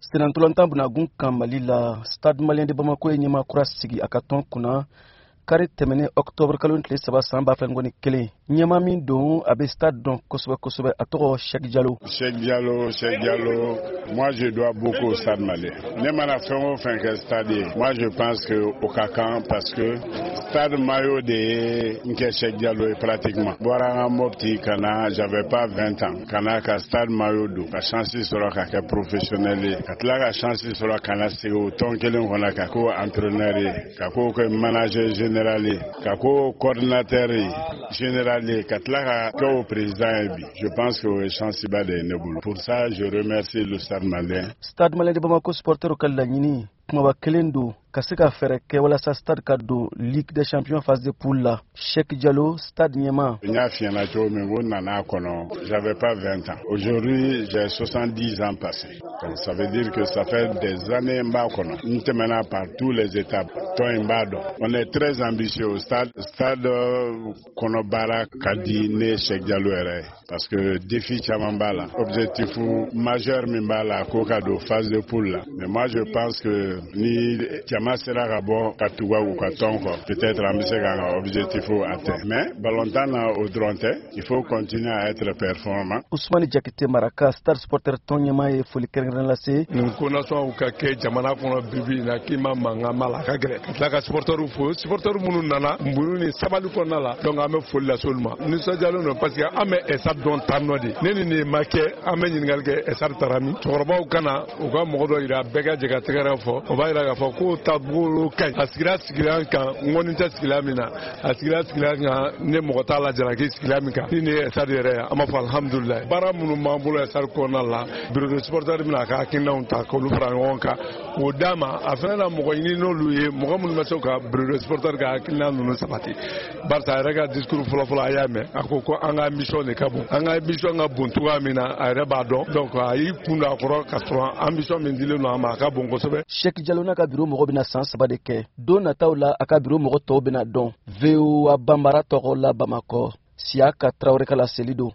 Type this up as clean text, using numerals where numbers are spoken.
Senantolantan bunagun kan Mali la Stade Malien de Bamako ye ɲɛma kura sigi a ka tɔn kunna kari tɛmɛnen octobre kalo tile 3 san 2021 ɲɛma min don a bɛ stade dɔn kosɛbɛ a tɔgɔ Cheikh Diallo. Cheikh Diallo, moi je dois beaucoup au Stade Malien. Ne mana fɛn o fɛn kɛ stade ye, moi je pense que o ka kan parce que stade maillot de ye n kɛ Cheikh Diallo ye pratiquement. Bɔra an ka Mopti ka na, j'avais pas 20 ans, ka na ka stade maillot don, ka chance sɔrɔ ka kɛ professionnel ye, ka tila ka chance sɔrɔ ka na segin o tɔn kelen kɔnɔ ka k'o entraîneur ye, ka k'o kɛ manager général, kako coordinateur général, katlaka ko président. Je pense que le chance ba de nebulu. Pour ça, je remercie le Stade Malien. Stade Malien de Bamako supporter kala nyini kuma ba kelendo kasika fere ke wala sa stade kado Ligue des Champions phase de poule la Cheikh Diallo stade Niema. J'avais pas 20 ans. Aujourd'hui, j'ai 70 ans passés. Ça veut dire que ça fait des années m'bakono. Nous par tous les étapes. On est très ambitieux au stade Konobara Kadine Cheikh Diallo parce que défi Chamambala, objectif majeur Mimbala Kokado phase de poule là. Mais moi je pense que ni Tiama sera rabo Katuwa ou Katonko, peut-être un objectif atteint. Mais Balontana au Dronte, il faut continuer à être performant. Ousmane Diakité Maraka, star supporter Tonyama et Folikerren Lassé. Nous connaissons Kake Jamana Kono Bibi Nakima Manga Malaka Grek. La supporter Munu Nana, Mbuni Sabalu Konala, donc Ame Folia Solma. Nous sommes allés parce que Ame Essad Don Tanodi, Neni Make, Ame Ningalke Essad Tarami, Torba Ukana, Uka Modo Ira Bega Jagaterafo, Ovaira Foko Tabu Kai, Asgira Skilanka, Monita Skilamina, Asgira Skilanga, Nemotala Jaraki Skilamika, Nini Essad Amafal Alhamdulillah. Bara Munu Mambula Essad Konala, Bureau de Supporter Minaka, Kina Untakolu Frangonka, Odama, Afena Mogoinino Louis, Mohamed Masoka, Bureau de Supporter Kina Nunu Sabati. Barta Rega discours Fola Ayame, Akoko Anga Mission de Kabu, Anga Mission Buntua Mina, Arebado, donc Aïe Punda Koro Castro, Ambition Mendilo Namaka Bongosobe. Cheikh Diallo na kabiro Morobina Sans Sabadeke, Dona Taula, Akabiro Moroto Benadon, Veo Bambara Torola Bamako, Siaka Traoreka la Selido.